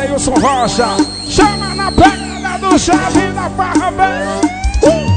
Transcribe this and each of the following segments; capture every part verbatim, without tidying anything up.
Adeilson Rocha. Chama na pegada do chave da farra, bem. Uh!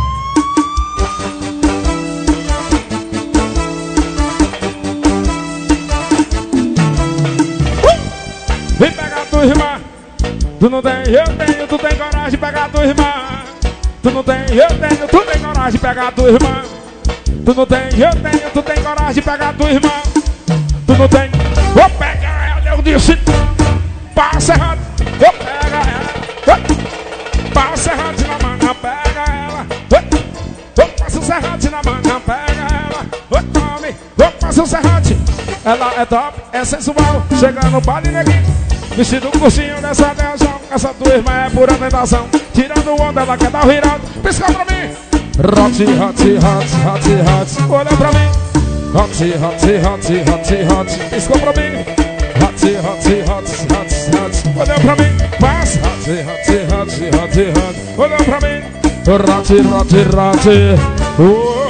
Vem pegar tua irmã. Tu não tem, eu tenho, tu tem coragem de pegar tua irmã. Tu não tem, eu tenho, tu tem coragem de pegar tua irmã. Tu não tem, eu tenho, tu tem coragem de pegar tua irmã. Tu não tem, vou pegar ela, eu disse. Passa errado, vou pegar ela. Passa errado na manga, pega ela. Vou passar o serrate na manga, pega ela. Vou tome, vou passar o serrate. Ela é top, é sensual, chega no baile neguinho. Vestido um cursinho dessa Deusão. Essa tua irmã é pura tentação. Tirando onda, ela quer dar o virado. Pisca pra mim. Hot, hot, hot, hot, hot. Olha pra mim. Hot, hot, hot, hot, hot. Pisca pra mim. Hot, hot, hot, hot, hot. Olha pra mim. Mas hot, hot, hot, hot, hot. Olha pra mim. Hot, hot, hot. Oh.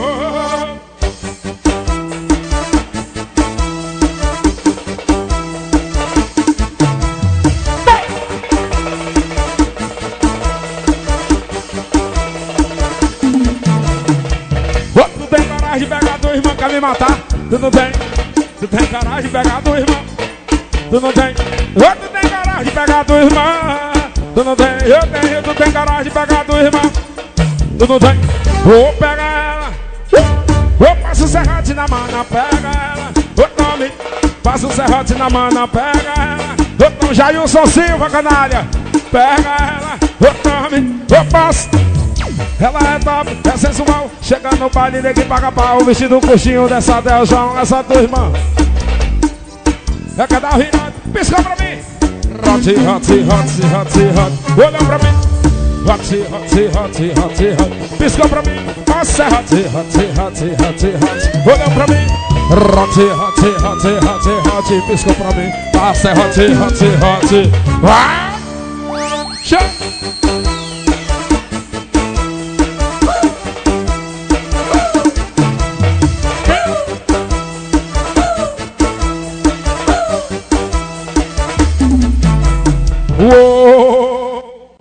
De pegar tua irmã, quer me matar? Tu não tem, tu tem coragem de pegar tua irmã. Tu não tem, oh, tu tem coragem de pegar tua irmã. Tu não tem, eu tenho, tu tem coragem de pegar tua irmã. Tu não tem, vou pegar ela. Vou passar o serrate na mana, pega ela. Vou tome, passa o serrate na mana, pega ela. Vou tome, Jailson Silva, canalha. Pega ela, vou tome, vou passo. Ela é top, é sensual. Chega no baile, ninguém paga pau. Vestido um coxinho dessa Deusão, essa tua irmã. É que dá o rinado, pisca pra mim. Hot, hot, hot, hot, hot. Olha pra mim. Hot, hot, hot, hot, hot. Pisca pra mim. Nossa, hot, hot, hot, hot, hot. Olha pra mim. Hot, hot, hot, hot, hot. Pisca pra mim. Nossa, hot, hot, hot. Ah! Chama!